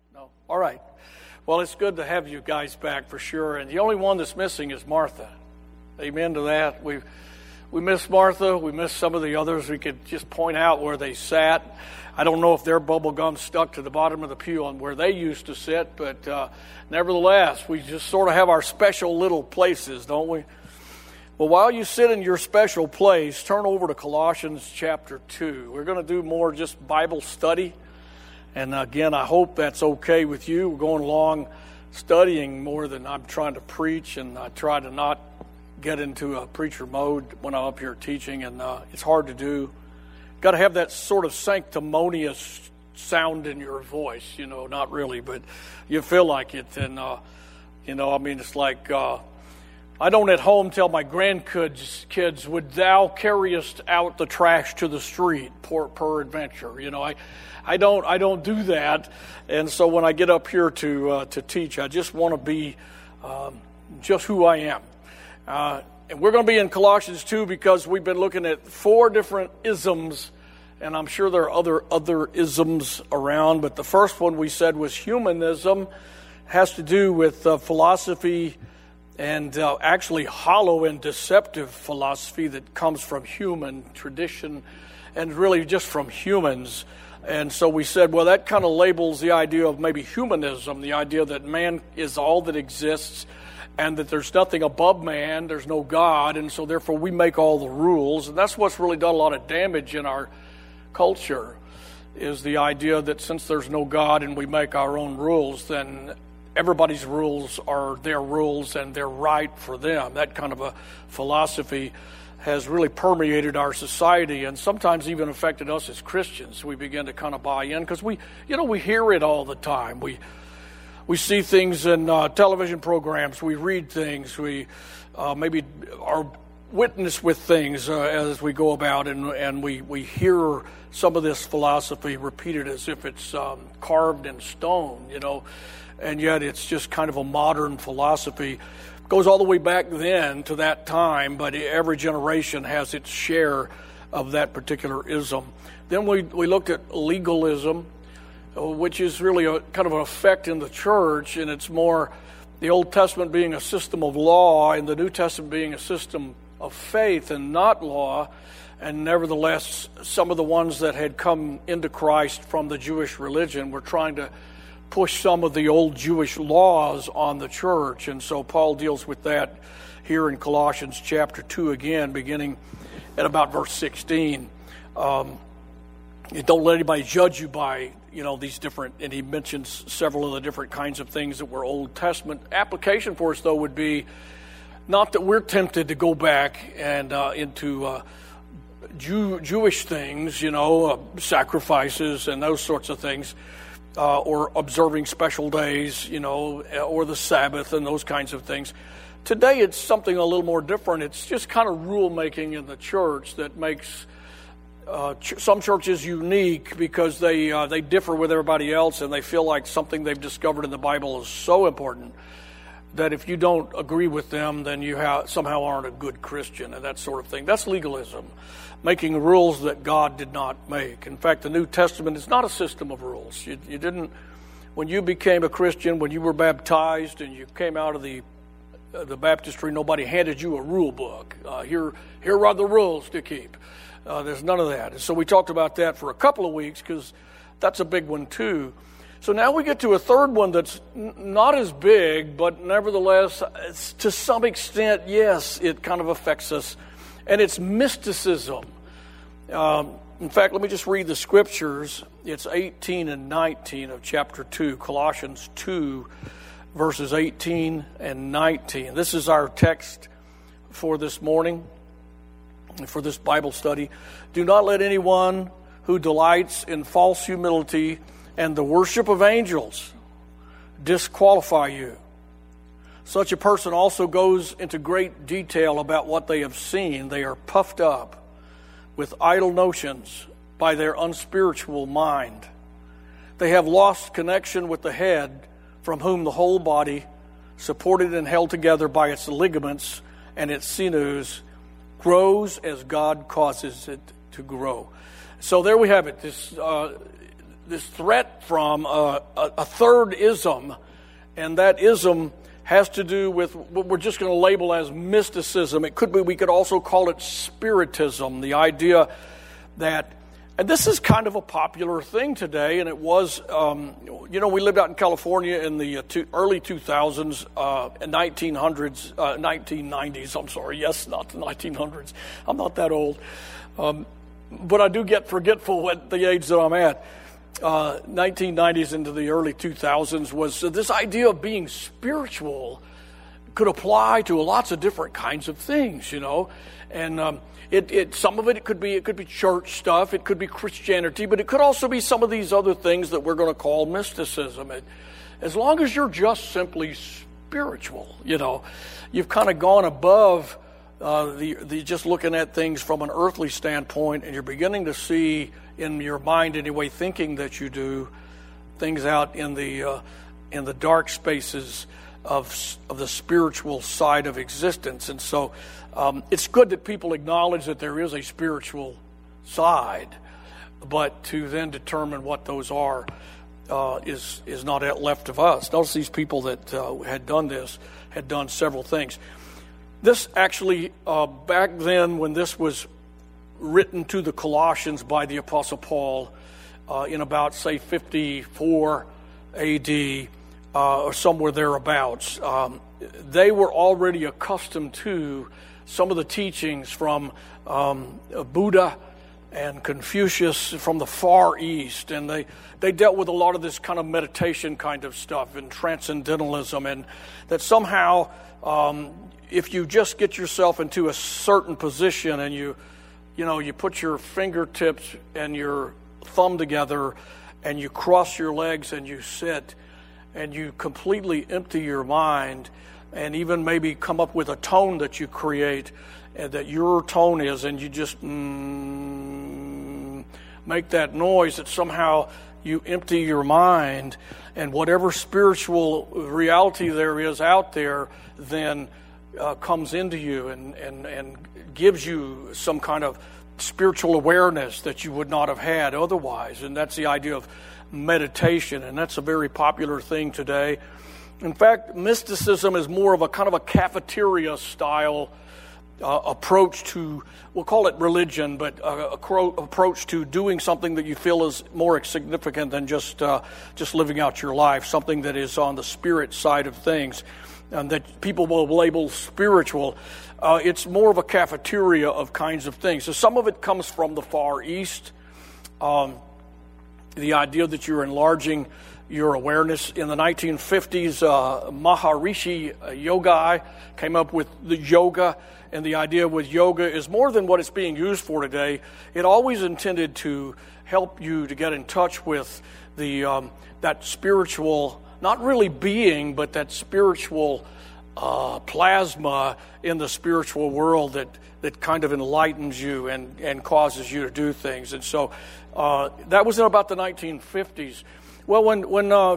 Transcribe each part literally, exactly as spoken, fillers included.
No? All right. Well, it's good to have you guys back for sure. And the only one that's missing is Martha. Amen to that. We we miss Martha. We miss some of the others. We could just point out where they sat. I don't know if their bubble gum stuck to the bottom of the pew on where they used to sit, but uh, nevertheless, we just sort of have our special little places, don't we? Well, while you sit in your special place, turn over to Colossians chapter two. We're going to do more just Bible study. And again, I hope that's okay with you. We're going along studying more than I'm trying to preach, and I try to not get into a preacher mode when I'm up here teaching, and uh, it's hard to do. Got to have that sort of sanctimonious sound in your voice, you know, not really, but you feel like it. And, uh, you know, I mean, it's like, uh, I don't at home tell my grandkids, kids, would thou carriest out the trash to the street, per, per adventure. You know, I, I don't, I don't do that. And so when I get up here to, uh, to teach, I just want to be um, just who I am. Uh, And we're going to be in Colossians two because we've been looking at four different isms, and I'm sure there are other other isms around, but the first one we said was humanism. It has to do with uh, philosophy and uh, actually hollow and deceptive philosophy that comes from human tradition and really just from humans. And so we said, well, that kind of labels the idea of maybe humanism, the idea that man is all that exists, and that there's nothing above man, there's no God, and so therefore we make all the rules. And that's what's really done a lot of damage in our culture, is the idea that since there's no God and we make our own rules, then everybody's rules are their rules and they're right for them. That kind of a philosophy has really permeated our society and sometimes even affected us as Christians. We begin to kind of buy in because we, you know, we hear it all the time. We We see things in uh, television programs. We read things. We uh, maybe are witness with things uh, as we go about, and and we, we hear some of this philosophy repeated as if it's um, carved in stone, you know, and yet it's just kind of a modern philosophy. It goes all the way back then to that time, but every generation has its share of that particular ism. Then we, we looked at legalism, which is really a kind of an effect in the church, and it's more the Old Testament being a system of law and the New Testament being a system of faith and not law. And nevertheless, some of the ones that had come into Christ from the Jewish religion were trying to push some of the old Jewish laws on the church. And so Paul deals with that here in Colossians chapter two again, beginning at about verse sixteen. Um, don't let anybody judge you by you know, these different, and he mentions several of the different kinds of things that were Old Testament. Application for us, though, would be not that we're tempted to go back and uh, into uh, Jew, Jewish things, you know, uh, sacrifices and those sorts of things, uh, or observing special days, you know, or the Sabbath and those kinds of things. Today, it's something a little more different. It's just kind of rule-making in the church that makes Uh, ch- some churches unique because they uh, they differ with everybody else, and they feel like something they've discovered in the Bible is so important that if you don't agree with them, then you ha- somehow aren't a good Christian and that sort of thing. That's legalism, making rules that God did not make. In fact, the New Testament is not a system of rules. You, you didn't, when you became a Christian, when you were baptized and you came out of the uh, the baptistry, nobody handed you a rule book. Uh, here, here are the rules to keep. Uh, there's none of that. So we talked about that for a couple of weeks because that's a big one too. So now we get to a third one that's n- not as big, but nevertheless, it's, to some extent, yes, it kind of affects us. And it's mysticism. Um, in fact, let me just read the scriptures. It's eighteen and nineteen of chapter two, Colossians two, verses eighteen and nineteen. This is our text for this morning, for this Bible study. Do not let anyone who delights in false humility and the worship of angels disqualify you. Such a person also goes into great detail about what they have seen. They are puffed up with idle notions by their unspiritual mind. They have lost connection with the head, from whom the whole body, supported and held together by its ligaments and its sinews, grows as God causes it to grow. So there we have it. This uh, this threat from a, a, a third ism, and that ism has to do with what we're just going to label as mysticism. It could be, we could also call it spiritism, the idea that, and this is kind of a popular thing today, and it was, um, you know, we lived out in California in the uh, two, early two thousands, uh, nineteen hundreds, uh, nineteen nineties, I'm sorry, yes, not the nineteen hundreds, I'm not that old, um, but I do get forgetful at the age that I'm at. Uh, nineteen nineties into the early two thousands was uh, this idea of being spiritual could apply to lots of different kinds of things, you know, and um, it, it some of it it could be it could be church stuff, it could be Christianity, but it could also be some of these other things that we're going to call mysticism. It, as long as you're just simply spiritual, you know, you've kind of gone above uh, the the just looking at things from an earthly standpoint, and you're beginning to see in your mind anyway, thinking that you do, things out in the uh, in the dark spaces of of the spiritual side of existence. And so um, it's good that people acknowledge that there is a spiritual side, but to then determine what those are uh, is is not left of us. Notice these people that uh, had done this had done several things. This actually, uh, back then when this was written to the Colossians by the Apostle Paul uh, in about, say, fifty-four A D uh, or somewhere thereabouts. Um, they were already accustomed to some of the teachings from um, Buddha and Confucius from the Far East, and they, they dealt with a lot of this kind of meditation kind of stuff and transcendentalism, and that somehow um, if you just get yourself into a certain position and you You know, you put your fingertips and your thumb together and you cross your legs and you sit and you completely empty your mind and even maybe come up with a tone that you create and that your tone is, and you just mm, make that noise, that somehow you empty your mind, and whatever spiritual reality there is out there then uh, comes into you and, and, and gives you some kind of spiritual awareness that you would not have had otherwise. And that's the idea of meditation, and that's a very popular thing today. In fact, mysticism is more of a kind of a cafeteria style uh, approach to, we'll call it religion, but uh, a cro- approach to doing something that you feel is more significant than just uh, just living out your life, something that is on the spirit side of things, and that people will label spiritual. Uh, it's more of a cafeteria of kinds of things. So some of it comes from the Far East. Um, the idea that you're enlarging your awareness. In the nineteen fifties, uh, Maharishi Yogi came up with the yoga, and the idea with yoga is more than what it's being used for today. It always intended to help you to get in touch with the um, that spiritual, not really being, but that spiritual Uh, plasma in the spiritual world that, that kind of enlightens you and, and causes you to do things. And so uh, that was in about the nineteen fifties. Well, when when uh,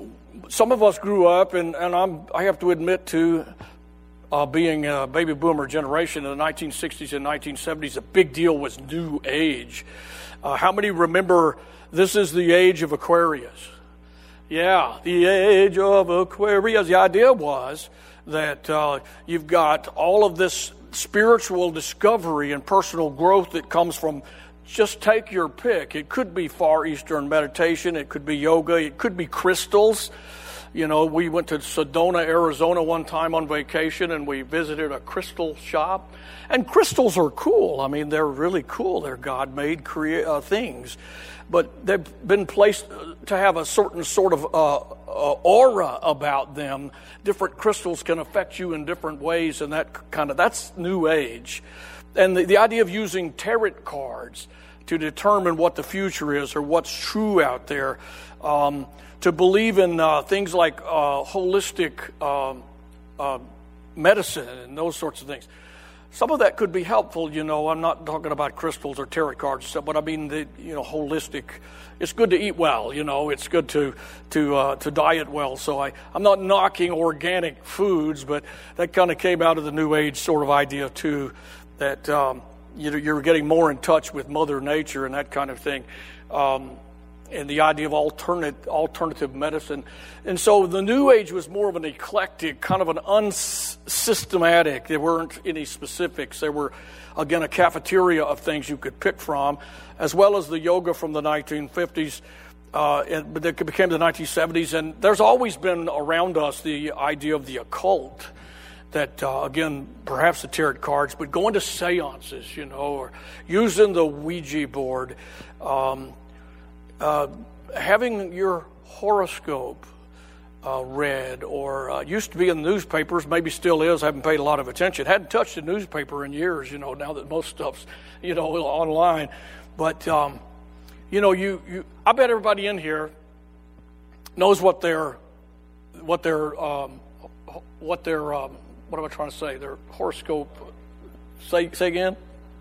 some of us grew up, and, and I'm, I have to admit to uh, being a baby boomer generation in the nineteen sixties and nineteen seventies, a big deal was New Age. Uh, how many remember this is the age of Aquarius? Yeah, the age of Aquarius. The idea was that uh, you've got all of this spiritual discovery and personal growth that comes from, just take your pick. It could be Far Eastern meditation. It could be yoga. It could be crystals. You know, we went to Sedona, Arizona one time on vacation, and we visited a crystal shop. And crystals are cool. I mean, they're really cool. They're God-made crea- uh, things. But they've been placed to have a certain sort of uh, uh, aura about them. Different crystals can affect you in different ways, and that kind of, that's New Age. And the, the idea of using tarot cards to determine what the future is or what's true out there, um, to believe in uh, things like uh, holistic uh, uh, medicine and those sorts of things. Some of that could be helpful, you know. I'm not talking about crystals or tarot cards, but I mean, the, you know, holistic. It's good to eat well, you know. It's good to to uh, to diet well. So I, I'm not knocking organic foods, but that kind of came out of the New Age sort of idea too, that um, you know, you're getting more in touch with Mother Nature and that kind of thing. Um, and the idea of alternate, alternative medicine. And so the New Age was more of an eclectic, kind of an unsystematic. There weren't any specifics. There were, again, a cafeteria of things you could pick from, as well as the yoga from the nineteen fifties, uh, and, but it became the nineteen seventies. And there's always been around us the idea of the occult, that, uh, again, perhaps the tarot cards, but going to seances, you know, or using the Ouija board, um, uh, having your horoscope uh, read, or uh, used to be in the newspapers, maybe still is, I haven't paid a lot of attention. Hadn't touched a newspaper in years, you know, now that most stuff's, you know, online. But, um, you know, you, you, I bet everybody in here knows what their, what their, um, what their, um, what am I trying to say? Their horoscope. Say, say again?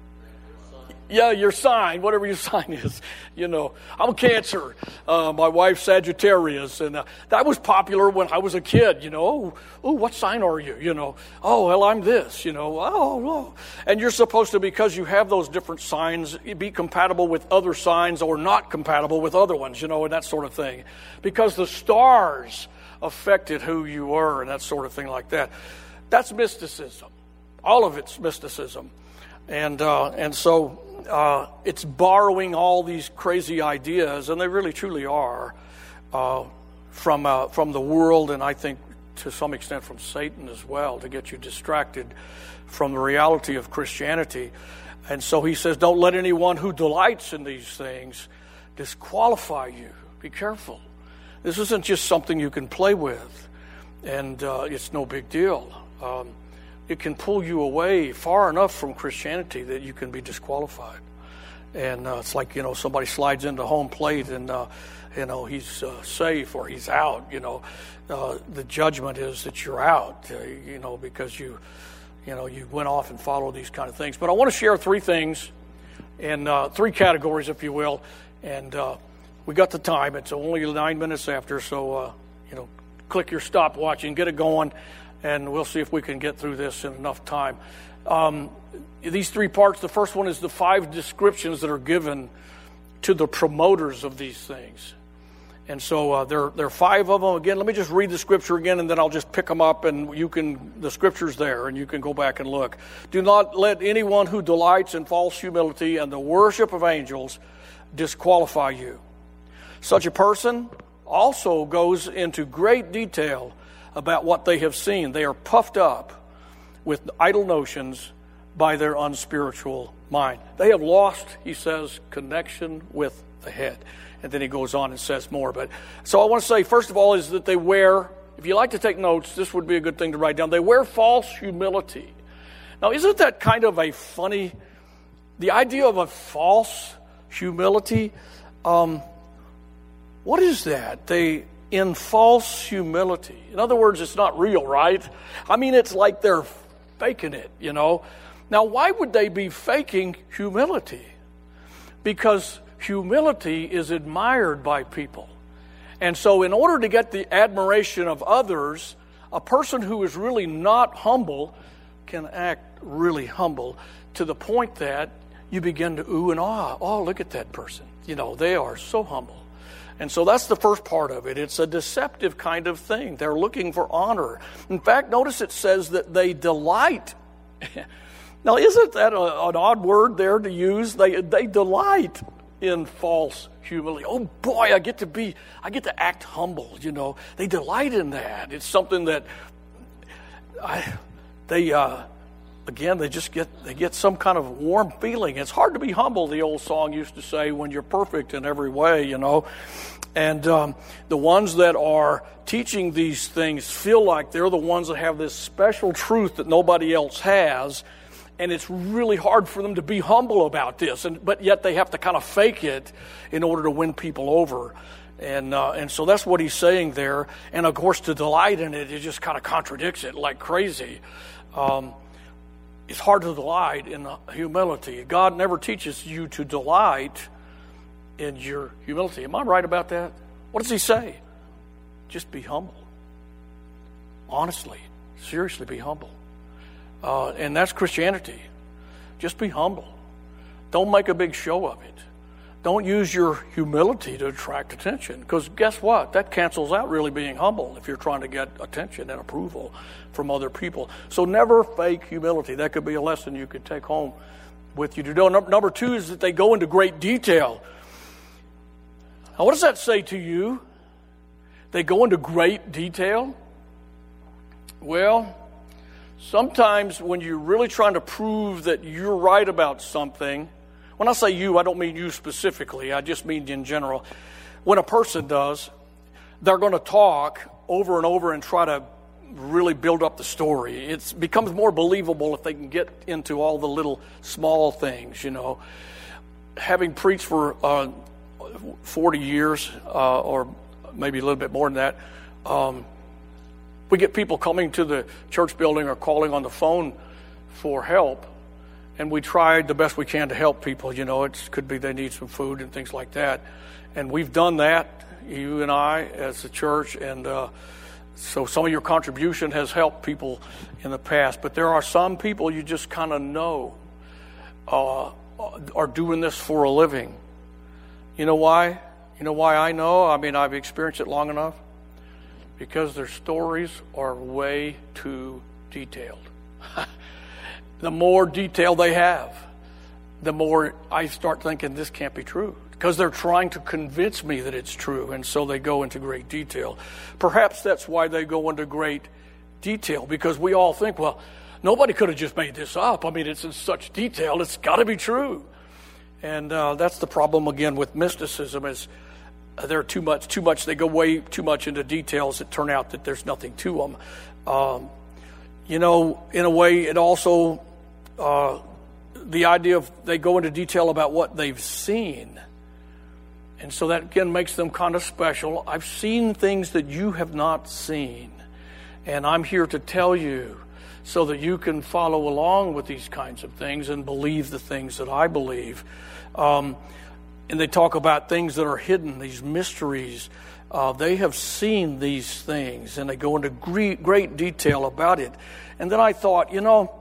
Yeah, your sign, whatever your sign is. You know, I'm a Cancer. Uh, my wife's Sagittarius. And uh, that was popular when I was a kid, you know. Oh, oh, what sign are you? You know, oh, well, I'm this, you know. Oh, oh. And you're supposed to, because you have those different signs, be compatible with other signs or not compatible with other ones, you know, and that sort of thing. Because the stars affected who you were and that sort of thing like that. That's mysticism. All of it's mysticism. And uh, and so uh, it's borrowing all these crazy ideas, and they really truly are, uh, from uh, from the world, and I think to some extent from Satan as well, to get you distracted from the reality of Christianity. And so he says, don't let anyone who delights in these things disqualify you. Be careful. This isn't just something you can play with, and uh, it's no big deal. Um, it can pull you away far enough from Christianity that you can be disqualified. And uh, it's like, you know, somebody slides into home plate and, uh, you know, he's uh, safe or he's out, you know. Uh, the judgment is that you're out, uh, you know, because you, you know, you went off and followed these kind of things. But I want to share three things in uh, three categories, if you will. And uh, we got the time. It's only nine minutes after, so, uh, you know, click your stopwatch and get it going. And we'll see if we can get through this in enough time. Um, these three parts, the first one is the five descriptions that are given to the promoters of these things. And so uh, there, there are five of them. Again, let me just read the scripture again, and then I'll just pick them up, and you can, the scripture's there, and you can go back and look. Do not let anyone who delights in false humility and the worship of angels disqualify you. Such a person also goes into great detail about what they have seen. They are puffed up with idle notions by their unspiritual mind. They have lost, he says, connection with the head. And then he goes on and says more. But so I want to say, first of all, is that they wear, if you like to take notes, this would be a good thing to write down. They wear false humility. Now, isn't that kind of a funny, the idea of a false humility? Um, what is that? They in false humility. In other words, it's not real, right? I mean, it's like they're faking it, you know. Now, why would they be faking humility? Because humility is admired by people. And so in order to get the admiration of others, a person who is really not humble can act really humble to the point that you begin to ooh and ah. Oh, look at that person. You know, they are so humble. And so that's the first part of it. It's a deceptive kind of thing. They're looking for honor. In fact, notice it says that they delight. Now, isn't that a, an odd word there to use? They they delight in false humility. Oh boy, I get to be, I get to act humble. You know, they delight in that. It's something that I, they uh, again they just get they get some kind of warm feeling. It's hard to be humble. The old song used to say, when you're perfect in every way. You know. And um, the ones that are teaching these things feel like they're the ones that have this special truth that nobody else has, and it's really hard for them to be humble about this. And but yet they have to kind of fake it in order to win people over. And uh, and so that's what he's saying there. And of course, to delight in it, it just kind of contradicts it like crazy. Um, it's hard to delight in humility. God never teaches you to delight in your humility. Am I right about that? What does he say? Just be humble. Honestly, seriously be humble. Uh, and that's Christianity. Just be humble. Don't make a big show of it. Don't use your humility to attract attention, because guess what? That cancels out really being humble if you're trying to get attention and approval from other people. So never fake humility. That could be a lesson you could take home with you to do. Number two is that they go into great detail. Now, what does that say to you? They go into great detail? Well, sometimes when you're really trying to prove that you're right about something, when I say you, I don't mean you specifically, I just mean in general. When a person does, they're going to talk over and over and try to really build up the story. It becomes more believable if they can get into all the little small things, you know. Having preached for uh, forty years, uh, or maybe a little bit more than that, um, we get people coming to the church building or calling on the phone for help. And we tried the best we can to help people. You know, it could be they need some food and things like that. And we've done that, you and I, as a church. And uh, so some of your contribution has helped people in the past. But there are some people you just kind of know uh, are doing this for a living. You know why? You know why I know? I mean, I've experienced it long enough. Because their stories are way too detailed. The more detail they have, the more I start thinking this can't be true. Because they're trying to convince me that it's true, and so they go into great detail. Perhaps that's why they go into great detail, because we all think, well, nobody could have just made this up. I mean, it's in such detail, it's got to be true. And uh, that's the problem, again, with mysticism, is they're too much, too much, they go way too much into details that turn out that there's nothing to them. Um, you know, in a way, it also... Uh, the idea of they go into detail about what they've seen. And so that, again, makes them kind of special. I've seen things that you have not seen. And I'm here to tell you so that you can follow along with these kinds of things and believe the things that I believe. Um, and they talk about things that are hidden, these mysteries. Uh, they have seen these things, and they go into great, great detail about it. And then I thought, you know,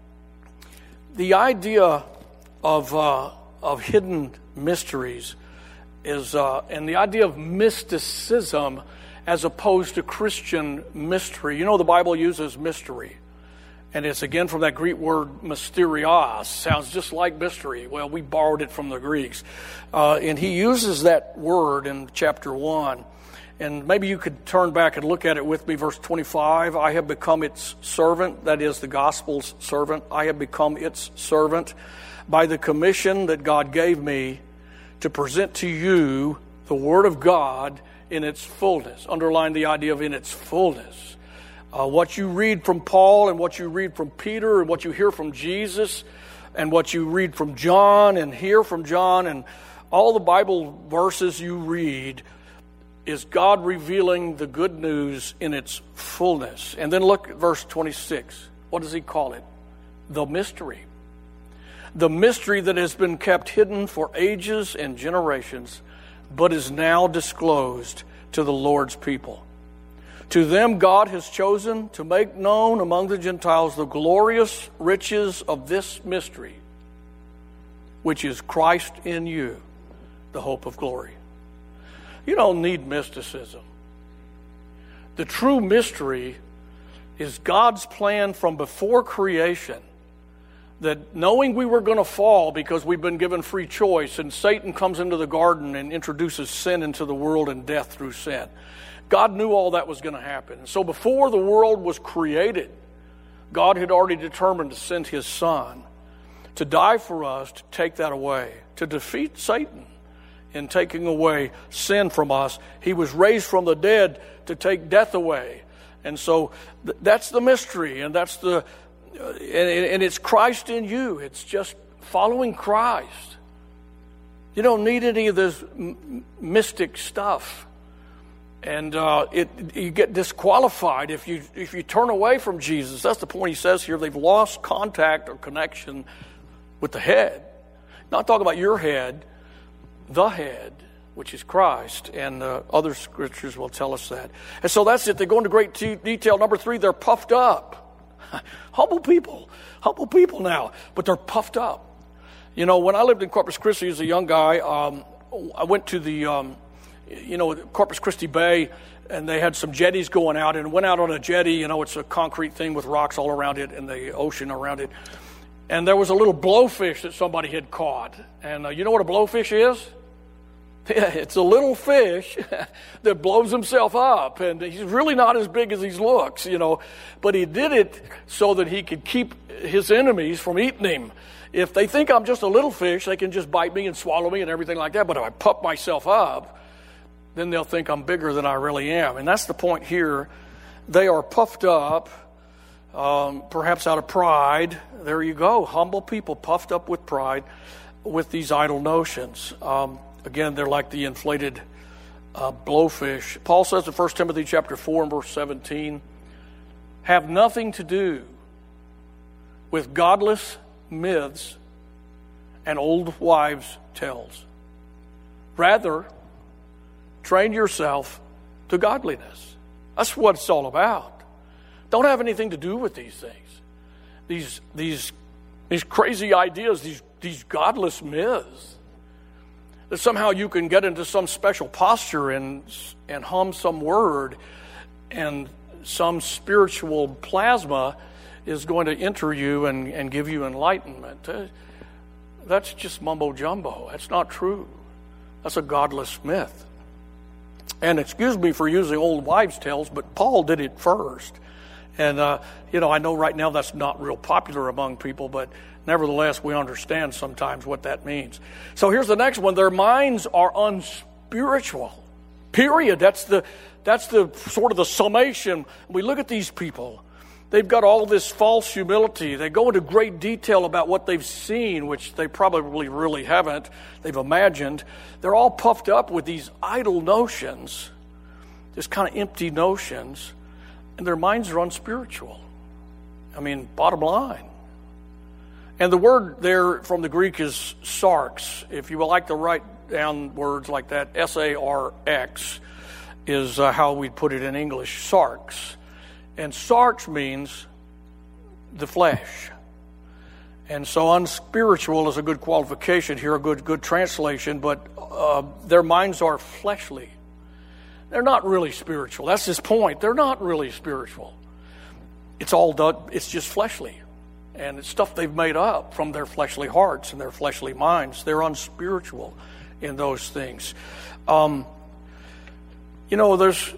the idea of uh, of hidden mysteries is, uh, and the idea of mysticism as opposed to Christian mystery. You know, the Bible uses mystery, and it's again from that Greek word mysterios. Sounds just like mystery. Well, we borrowed it from the Greeks, uh, and he uses that word in chapter one. And maybe you could turn back and look at it with me, verse twenty-five. I have become its servant, that is the gospel's servant. I have become its servant by the commission that God gave me to present to you the word of God in its fullness. Underline the idea of in its fullness. Uh, what you read from Paul and what you read from Peter and what you hear from Jesus and what you read from John and hear from John and all the Bible verses you read is God revealing the good news in its fullness. And then look at verse twenty-six. What does he call it? The mystery. The mystery that has been kept hidden for ages and generations, but is now disclosed to the Lord's people. To them God has chosen to make known among the Gentiles the glorious riches of this mystery, which is Christ in you, the hope of glory. You don't need mysticism. The true mystery is God's plan from before creation, that knowing we were going to fall because we've been given free choice, and Satan comes into the garden and introduces sin into the world and death through sin. God knew all that was going to happen. So before the world was created, God had already determined to send his Son to die for us, to take that away, to defeat Satan in taking away sin from us. He was raised from the dead to take death away. And so th- that's the mystery, and that's the uh, and, and it's Christ in you. It's just following Christ. You don't need any of this m- mystic stuff. And uh, it you get disqualified if you if you turn away from Jesus. That's the point he says here. They've lost contact or connection with the head. Not talking about your head, the head, which is Christ, and uh, other scriptures will tell us that. And so that's it. They go into great t- detail. Number three, they're puffed up. Humble people. Humble people now, but they're puffed up. You know, when I lived in Corpus Christi as a young guy, um, I went to the, um, you know, Corpus Christi Bay, and they had some jetties going out, and went out on a jetty. You know, it's a concrete thing with rocks all around it and the ocean around it. And there was a little blowfish that somebody had caught. And uh, you know what a blowfish is? Yeah, it's a little fish that blows himself up. And he's really not as big as he looks, you know. But he did it so that he could keep his enemies from eating him. If they think I'm just a little fish, they can just bite me and swallow me and everything like that. But if I puff myself up, then they'll think I'm bigger than I really am. And that's the point here. They are puffed up, um, perhaps out of pride. There you go. Humble people puffed up with pride with these idle notions. Um, again, they're like the inflated uh, blowfish. Paul says in First Timothy chapter four and verse seventeen, have nothing to do with godless myths and old wives' tales. Rather, train yourself to godliness. That's what it's all about. Don't have anything to do with these things. These these these crazy ideas, these these godless myths. That somehow you can get into some special posture and and hum some word, and some spiritual plasma is going to enter you and, and give you enlightenment. That's just mumbo jumbo. That's not true. That's a godless myth. And excuse me for using old wives' tales, but Paul did it first. And, uh, you know, I know right now that's not real popular among people, but nevertheless, we understand sometimes what that means. So here's the next one. Their minds are unspiritual. Period. That's the, that's the sort of the summation. We look at these people. They've got all this false humility. They go into great detail about what they've seen, which they probably really haven't. They've imagined. They're all puffed up with these idle notions, just kind of empty notions, and their minds are unspiritual. I mean, bottom line. And the word there from the Greek is sarx. If you would like to write down words like that, S A R X is uh, how we'd put it in English, sarx. And sarx means the flesh. And so unspiritual is a good qualification here, a good good translation, but uh, their minds are fleshly. They're not really spiritual. That's his point. They're not really spiritual. It's all done, it's just fleshly. And it's stuff they've made up from their fleshly hearts and their fleshly minds. They're unspiritual in those things. Um, you know, there's...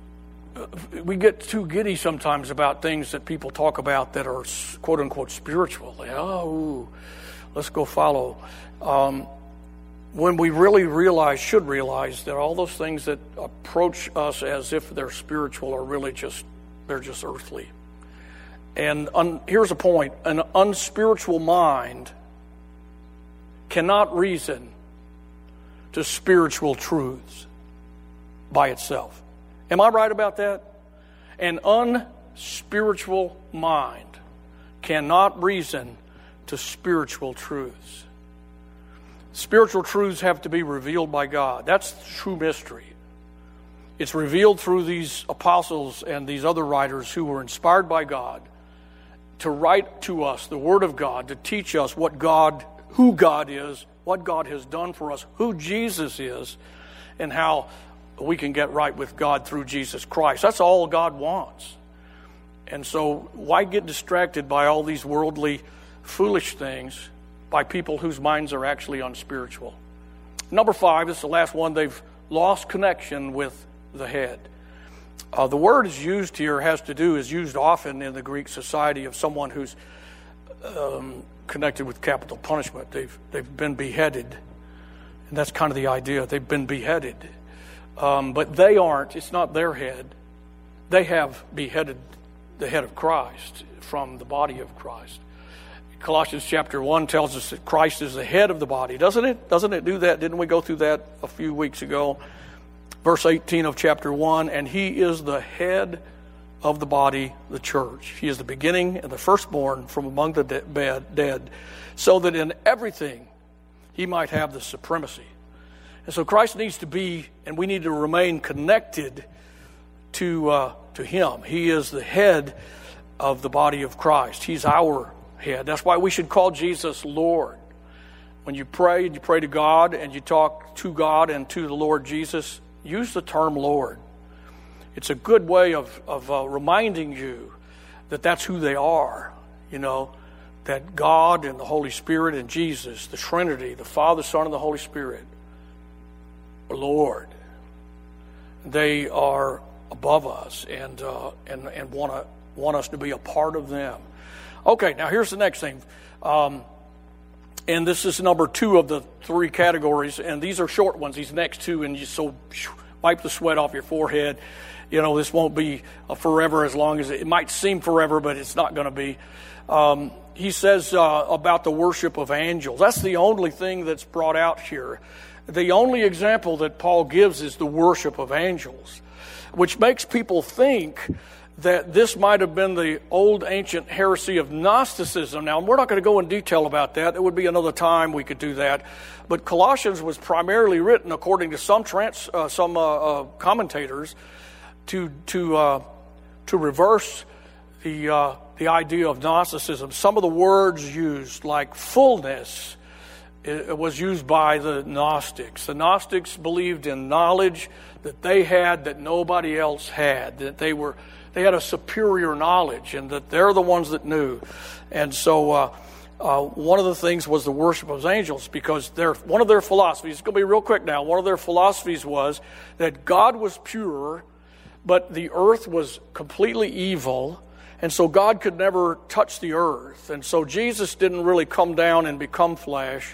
We get too giddy sometimes about things that people talk about that are quote-unquote spiritual. Oh, let's go follow. Um, when we really realize, should realize, that all those things that approach us as if they're spiritual are really just, they're just earthly. And un, here's a point. An unspiritual mind cannot reason to spiritual truths by itself. Am I right about that? An unspiritual mind cannot reason to spiritual truths. Spiritual truths have to be revealed by God. That's the true mystery. It's revealed through these apostles and these other writers who were inspired by God to write to us the Word of God, to teach us what God, who God is, what God has done for us, who Jesus is, and how we can get right with God through Jesus Christ. That's all God wants. And so why get distracted by all these worldly, foolish things by people whose minds are actually unspiritual? Number five, this is the last one. They've lost connection with the head. Uh, the word is used here, has to do, is used often in the Greek society of someone who's um, connected with capital punishment. They've, they've been beheaded. And that's kind of the idea. They've been beheaded. Um, but they aren't. It's not their head. They have beheaded the head of Christ from the body of Christ. Colossians chapter one tells us that Christ is the head of the body. Doesn't it? Doesn't it do that? Didn't we go through that a few weeks ago? Verse eighteen of chapter one, and he is the head of the body, the church. He is the beginning and the firstborn from among the de- dead, so that in everything he might have the supremacy. And so Christ needs to be, and we need to remain connected to uh, to him. He is the head of the body of Christ. He's our head. That's why we should call Jesus Lord. when you pray and you pray to God and you talk to God and to the Lord Jesus, use the term Lord. It's a good way of, of uh, reminding you that that's who they are, you know, that God and the Holy Spirit and Jesus, the Trinity, the Father, Son, and the Holy Spirit, Lord. They are above us and uh, and and want to want us to be a part of them. Okay, now here's the next thing. Um, And this is number two of the three categories, and these are short ones, these next two, and you so wipe the sweat off your forehead. You know, this won't be forever as long as it, it might seem forever, but it's not going to be. Um, he says uh, about the worship of angels. That's the only thing that's brought out here. The only example that Paul gives is the worship of angels, which makes people think that this might have been the old ancient heresy of Gnosticism. Now, we're not going to go in detail about that. There would be another time we could do that. But Colossians was primarily written, according to some trans, uh, some uh, uh, commentators, to to uh, to reverse the uh, the idea of Gnosticism. Some of the words used, like fullness, it was used by the Gnostics. The Gnostics believed in knowledge that they had that nobody else had, that they were they had a superior knowledge and that they're the ones that knew. And so uh, uh, one of the things was the worship of angels, because their one of their philosophies, it's going to be real quick now, one of their philosophies was that God was pure, but the earth was completely evil, and so God could never touch the earth. And so Jesus didn't really come down and become flesh.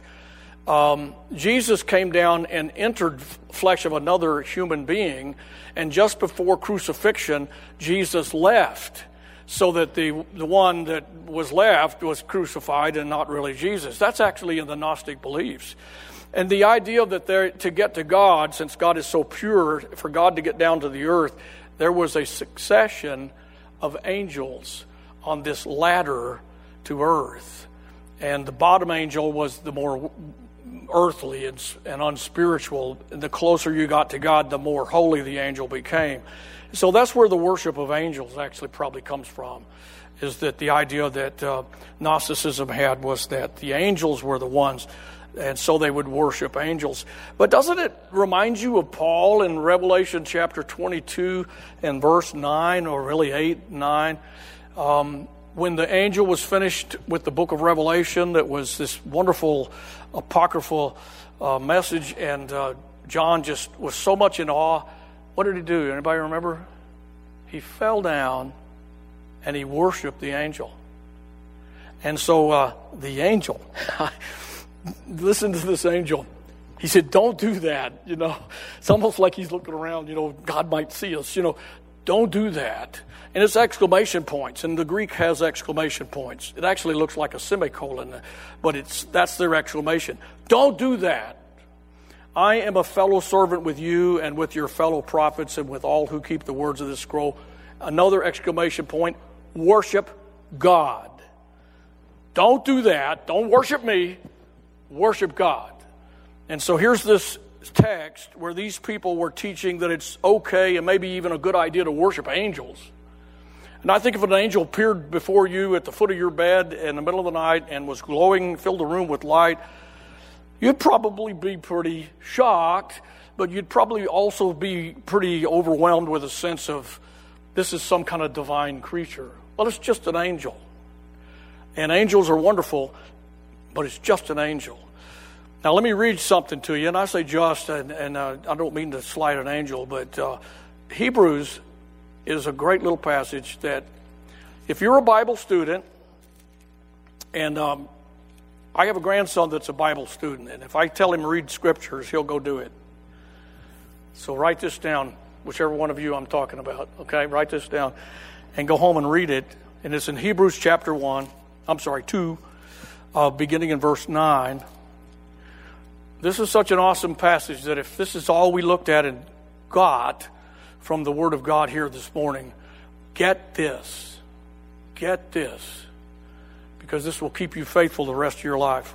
Um, Jesus came down and entered flesh of another human being, and just before crucifixion, Jesus left, so that the the one that was left was crucified and not really Jesus. That's actually in the Gnostic beliefs. And the idea that there, to get to God, since God is so pure, for God to get down to the earth, there was a succession of angels on this ladder to earth. And the bottom angel was the more earthly and, and unspiritual. And the closer you got to God, the more holy the angel became. So that's where the worship of angels actually probably comes from, is that the idea that uh, Gnosticism had was that the angels were the ones, and so they would worship angels. But doesn't it remind you of Paul in Revelation chapter twenty-two and verse nine, or really eight, nine? Um, when the angel was finished with the book of Revelation, that was this wonderful apocryphal uh, message, and uh, John just was so much in awe. What did he do? Anybody remember? He fell down and he worshiped the angel. And so uh, the angel, listen to this angel. He said, don't do that. You know, it's almost like he's looking around, you know, God might see us, you know, don't do that. And it's exclamation points, and the Greek has exclamation points. It actually looks like a semicolon, but it's that's their exclamation. Don't do that. I am a fellow servant with you and with your fellow prophets and with all who keep the words of this scroll. Another exclamation point, worship God. Don't do that. Don't worship me. Worship God. And so here's this text where these people were teaching that it's okay and maybe even a good idea to worship angels. And I think if an angel appeared before you at the foot of your bed in the middle of the night and was glowing, filled the room with light, you'd probably be pretty shocked, but you'd probably also be pretty overwhelmed with a sense of this is some kind of divine creature. Well, it's just an angel. And angels are wonderful, but it's just an angel. Now, let me read something to you, and I say just, and, and uh, I don't mean to slight an angel, but uh, Hebrews is a great little passage that if you're a Bible student, and um, I have a grandson that's a Bible student, and if I tell him to read scriptures, he'll go do it. So write this down, whichever one of you I'm talking about, okay? Write this down and go home and read it. And it's in Hebrews chapter one, I'm sorry, two, uh, beginning in verse nine. This is such an awesome passage that if this is all we looked at and got from the Word of God here this morning, get this. Get this. Because this will keep you faithful the rest of your life.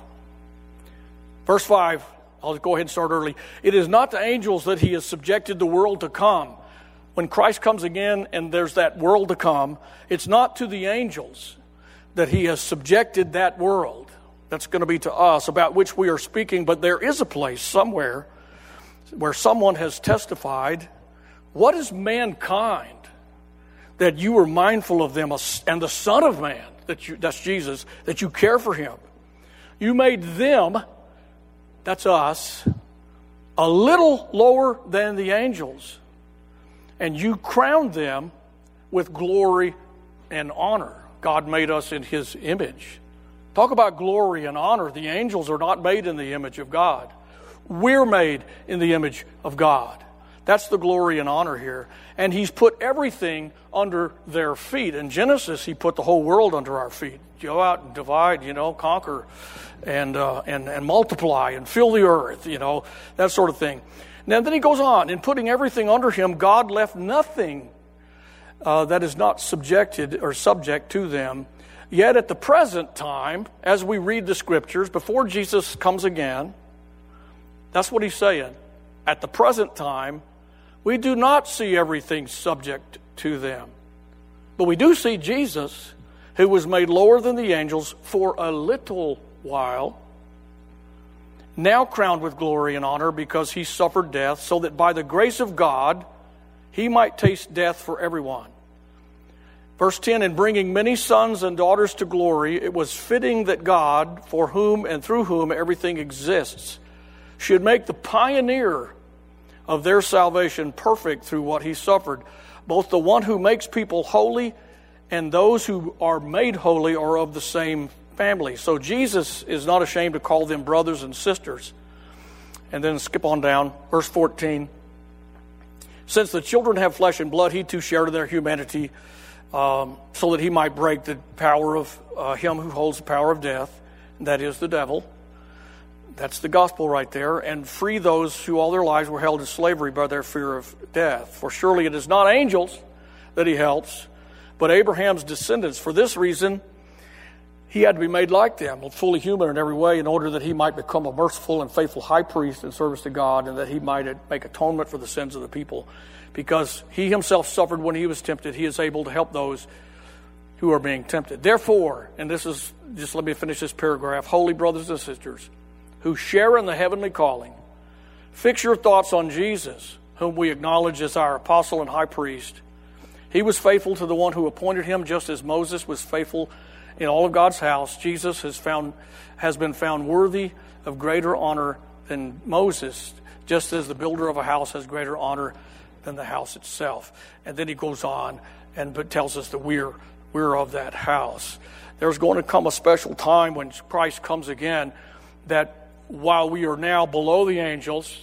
Verse five, I'll go ahead and start early. It is not to angels that he has subjected the world to come. When Christ comes again and there's that world to come, it's not to the angels that he has subjected that world. that's going to be to us, about which we are speaking, but there is a place somewhere where someone has testified, what is mankind that you are mindful of them, and the Son of Man, that you, that's Jesus, that you care for him. You made them, that's us, a little lower than the angels, and you crowned them with glory and honor. God made us in his image. Talk about glory and honor. The angels are not made in the image of God. We're made in the image of God. That's the glory and honor here. And he's put everything under their feet. In Genesis, he put the whole world under our feet. Go out and divide, you know, conquer and uh, and and multiply and fill the earth, you know, that sort of thing. Now then he goes on, in putting everything under him, God left nothing uh, that is not subjected or subject to them. Yet at the present time, as we read the scriptures, before Jesus comes again, that's what he's saying. At the present time, we do not see everything subject to them. But we do see Jesus, who was made lower than the angels for a little while, now crowned with glory and honor because he suffered death, so that by the grace of God he might taste death for everyone. Verse ten, in bringing many sons and daughters to glory, it was fitting that God, for whom and through whom everything exists, should make the pioneer of their salvation perfect through what he suffered. Both the one who makes people holy and those who are made holy are of the same family. So Jesus is not ashamed to call them brothers and sisters. And then skip on down, verse fourteen. Since the children have flesh and blood, he too shared in their humanity, um, so that he might break the power of uh, him who holds the power of death, and that is the devil. That's the gospel right there. And free those who all their lives were held in slavery by their fear of death. For surely it is not angels that he helps, but Abraham's descendants. For this reason, he had to be made like them, fully human in every way, in order that he might become a merciful and faithful high priest in service to God, and that he might make atonement for the sins of the people. Because he himself suffered when he was tempted, he is able to help those who are being tempted. Therefore, and this is, just let me finish this paragraph, holy brothers and sisters, who share in the heavenly calling, fix your thoughts on Jesus, whom we acknowledge as our apostle and high priest. He was faithful to the one who appointed him, just as Moses was faithful in all of God's house. Jesus has found has been found worthy of greater honor than Moses, just as the builder of a house has greater honor than the house itself. And then he goes on and tells us that we're we're of that house. There's going to come a special time when Christ comes again, that while we are now below the angels,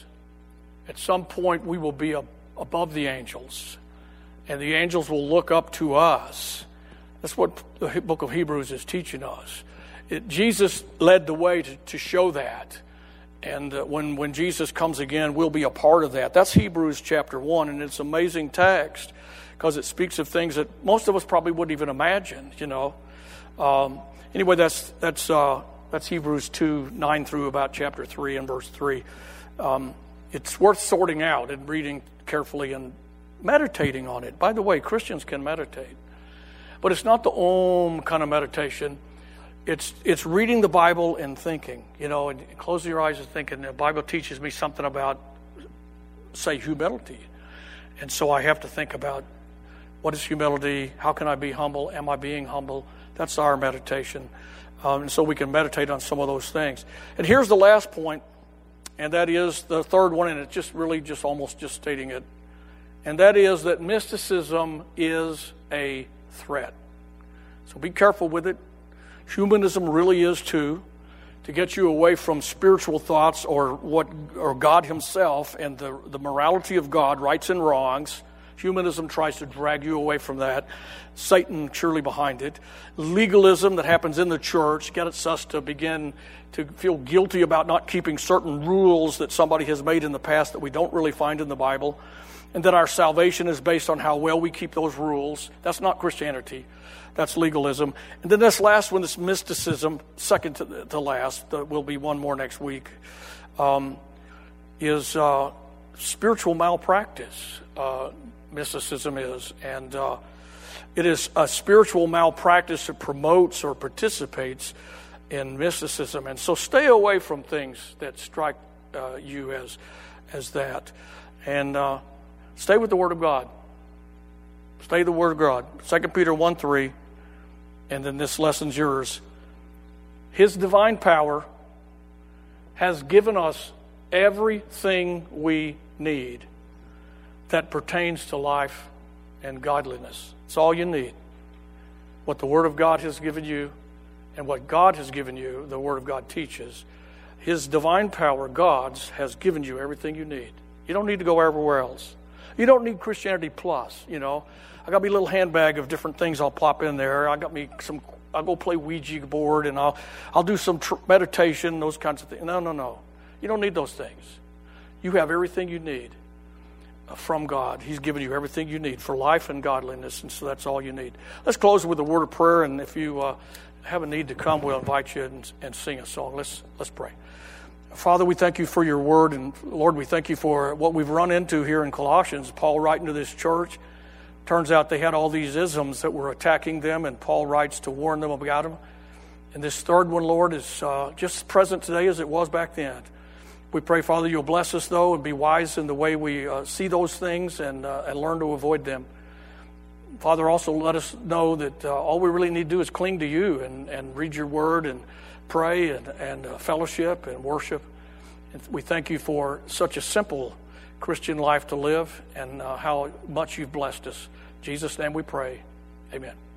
at some point we will be above the angels, and the angels will look up to us. That's what the book of Hebrews is teaching us. It, Jesus led the way to, to show that, and uh, when, when Jesus comes again, we'll be a part of that. That's Hebrews chapter one, and it's an amazing text because it speaks of things that most of us probably wouldn't even imagine, you know. Um, anyway, that's that's uh, that's Hebrews two, nine through about chapter three and verse three. Um, it's worth sorting out and reading carefully and meditating on it. By the way, Christians can meditate. But it's not the om kind of meditation. It's it's reading the Bible and thinking, you know, and closing your eyes and thinking. The Bible teaches me something about, say, humility. And so I have to think about, what is humility? How can I be humble? Am I being humble? That's our meditation. Um, and so we can meditate on some of those things. And here's the last point, and that is the third one, and it's just really just almost just stating it. And that is that mysticism is a threat. So be careful with it. Humanism really is too, to get you away from spiritual thoughts or what or God himself and the, the morality of God, rights and wrongs. Humanism tries to drag you away from that. Satan surely behind it. Legalism that happens in the church gets us to begin to feel guilty about not keeping certain rules that somebody has made in the past that we don't really find in the Bible, and that our salvation is based on how well we keep those rules. That's not Christianity. That's legalism. And then this last one, this mysticism, second to, to last, there will be one more next week, um, is uh, spiritual malpractice. Uh, mysticism is. And uh, it is a spiritual malpractice that promotes or participates in mysticism. And so stay away from things that strike uh, you as as that. And uh, stay with the Word of God. Stay the Word of God. Second Peter one three, and then this lesson's yours. His divine power has given us everything we need that pertains to life and godliness. It's all you need. What the Word of God has given you and what God has given you, the Word of God teaches. His divine power, God's, has given you everything you need. You don't need to go everywhere else. You don't need Christianity Plus, you know. I got me a little handbag of different things I'll pop in there. I got me some, I'll go play Ouija board, and I'll I'll do some tr- meditation, those kinds of things. No, no, no. You don't need those things. You have everything you need from God. He's given you everything you need for life and godliness, and so that's all you need. Let's close with a word of prayer, and if you uh, have a need to come, we'll invite you and, and sing a song. Let's let's pray. Father, we thank you for your word, and Lord, we thank you for what we've run into here in Colossians. Paul writing to this church. Turns out they had all these isms that were attacking them, and Paul writes to warn them about them. And this third one, Lord, is uh, just as present today as it was back then. We pray, Father, you'll bless us, though, and be wise in the way we uh, see those things and uh, and learn to avoid them. Father, also let us know that uh, all we really need to do is cling to you and, and read your word and pray and, and uh, fellowship and worship. And we thank you for such a simple Christian life to live and uh, how much you've blessed us. In Jesus' name we pray. Amen.